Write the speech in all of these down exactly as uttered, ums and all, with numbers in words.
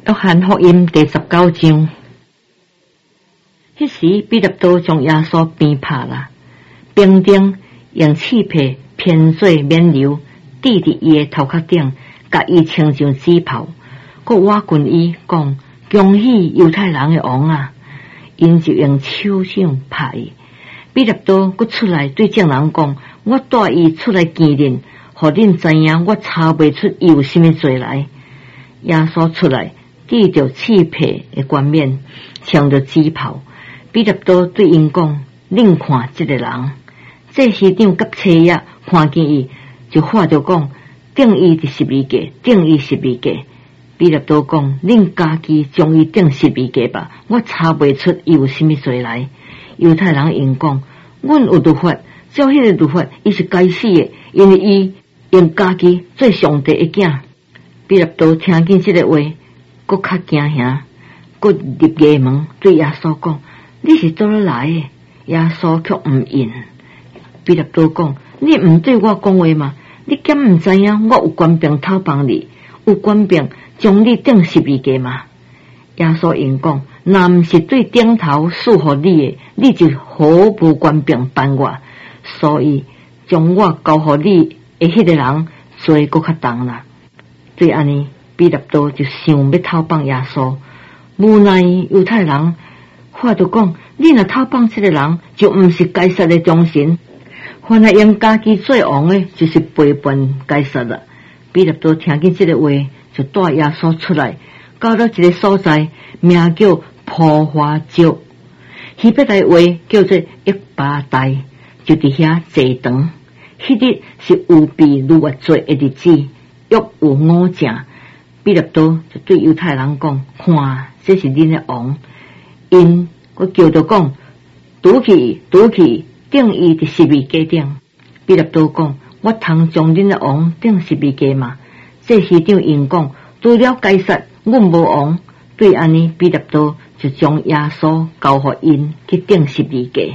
约翰福音第十九章，迄时彼得都将耶稣鞭拍啦，兵丁用刺皮偏做面流，滴伫伊的头壳顶，甲伊穿上紫袍，佮我群伊讲：恭喜犹太人的王啊！因就用手掌拍伊。彼得都佮出来对众人讲：我带伊出来见恁，互恁知影我查袂出伊有甚物罪来。耶稣出来，戴着刺皮的冠冕，穿着紫袍。彼得都对因讲：恁看这个人。这市长甲车爷看见伊，就喊着讲：钉伊伫十字架，钉伊十字架。彼得都讲：恁家己将伊钉十字架吧，我查袂出伊有甚物罪来。犹太人因讲：阮有律法，照迄个律法，伊是该死的，因为伊用家己做上帝的囝。彼得都听见这个话，搁较惊吓，搁入衙门对耶稣讲：你是倒来的？耶稣却毋应。彼得都讲：你毋对我讲话吗？你敢毋知影我有官兵偷帮你，有官兵将你钉十字架吗？耶稣应讲：若毋是对顶头赐予你的，你就好无官兵办我，所以将我交予你的迄个人罪搁较重啦。对安尼，彼得都就想要偷帮耶稣，无奈犹太人话就讲：你若偷帮这个人，就毋是该撒的忠臣。凡来用家己做王的，就是背叛该撒了。彼得都听见这个话，就带耶稣出来，到了一个所在，名叫普华石，希伯来话叫做约巴代，就伫遐坐堂。迄日是有比逾越节的日子，约有五正。彼得都就对犹太人讲：看，这是恁的王。因我叫着讲：拄去，拄去！钉伊伫十字架顶。彼得都讲：我通将恁的王钉十字架嘛？这市长因讲：除了该撒，阮无王。对安尼，彼得都就将耶稣交予因去钉十字架。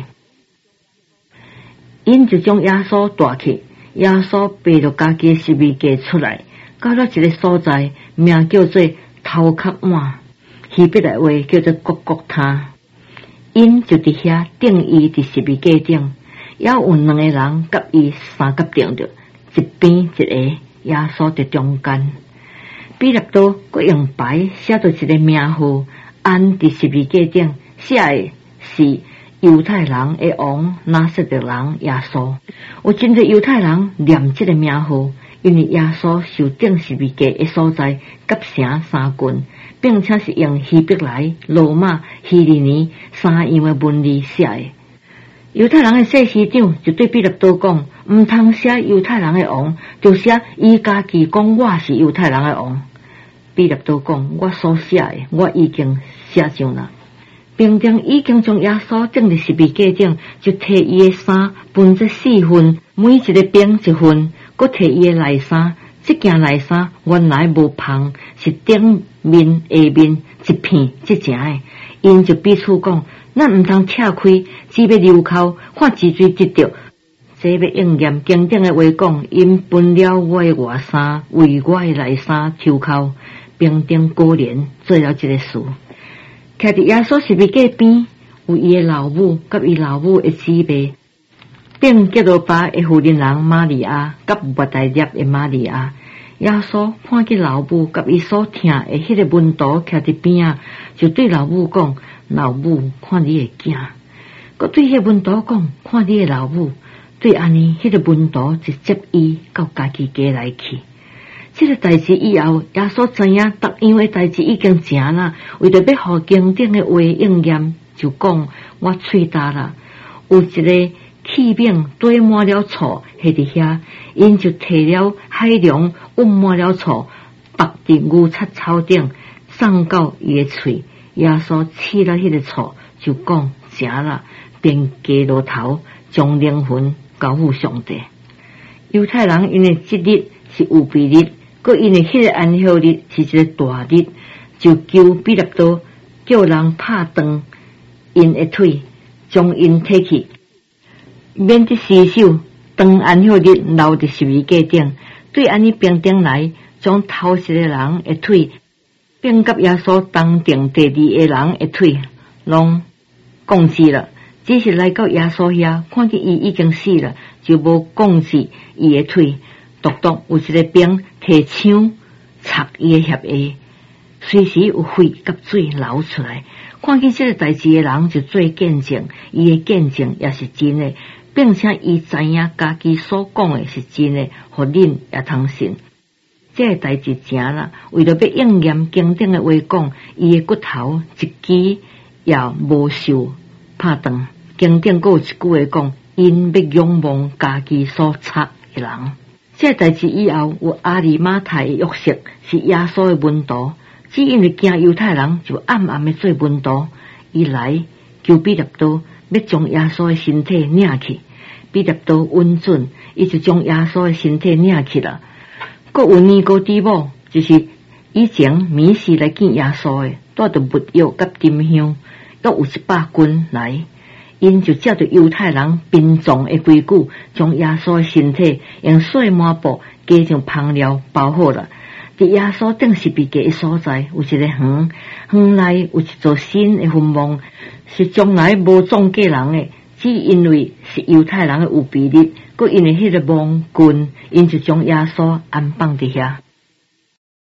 因就将耶稣带去，耶稣背着家己十字架出来，到了一个所在，名叫做头壳碗，希伯来话叫做各各他。因就伫遐钉伊伫十字架顶，也有两个人甲伊三角钉着，一边一个，耶稣伫中间。彼得都佮用牌写着一个名号，按伫十字架顶写的是犹太人的王拿撒勒人耶稣。有真侪犹太人念这个名号，因为耶稣受钉十字架的所在甲城三郡，并且是用希伯来、罗马、希利尼三样的文字写的。犹太人的祭司长就对彼得都讲：毋通写犹太人的王，就写伊家己讲我是犹太人的王。彼得都讲：我所写的，我已经写上了。兵丁已经将耶稣钉伫十字架顶，就摕伊的衫分做四份，每一个兵一份，佮摕伊的内衫。这件内衫原来无芳，是顶面下面一片这正的。因就彼此讲：咱毋通拆开，只要流口，看几水得着。这要应验经典的话讲：因分了我的外衫，为我的内衫抽口。兵丁果然做了这个事。徛伫耶稣十字架边，有伊的老母，甲伊老母的姊妹，并基督巴的妇人人玛利亚，甲伯大涅的玛利亚。耶稣看见老母甲伊所听的迄个门徒徛伫边啊，就对老母讲：老母，看你的囝。佮对迄个门徒讲：看你的老母。对安尼，迄个门徒就接伊到家己家来去。这个代志以后，耶稣知影逐样的代志已经成啦，为着要互经典的话应验，就讲：我喙焦啦，有一个器皿堆满了醋，下伫遐，因就摕了海龙运满了醋，绑伫牛叉草顶，送到伊的喙。耶稣试了迄个醋，就讲：成啦，便低落头，将灵魂交付上帝。犹太人因为这日是有比日，佮因为迄个安息日是一个大日，就求彼得都叫人拍断因的腿，将因提去，免得尸首当安息日留伫十字架顶。对安尼兵丁来，将头一个人的腿并甲耶稣同定第二个人的腿，拢控制了。只是来到耶稣遐，看见伊已经死了，就无控制伊的腿。独独有一个兵摕枪插伊的血液，随时有血甲水流出来。看见这个代志的人就做见证，伊的见证也是真的，并且伊知影家己所讲的是真的，互恁也通信。这个代志正啦，为了要应验经典的话讲，伊的骨头一支也无受拍断。经典还有一句话讲，因要仰望家己所插的人。这代志以后，有阿里马太的约瑟是耶稣的门徒，只因为惊犹太人，就暗暗的做门徒。伊来求彼得多，要将耶稣的身体领去。彼得多允准，伊就将耶稣的身体领去了。阁有尼哥底母，就是以前迷失来见耶稣的，带着物药甲沉香，约有一百斤来。因就照着犹太人殡葬的规矩，将耶稣的身体用细麻布加上香料包好了。伫耶稣顶十字架的所在，有一个园，园内有一座新的坟墓，是将来无葬过人的，只因为是犹太人的有比例，佮因为迄个墓群，因就将耶稣安放伫遐。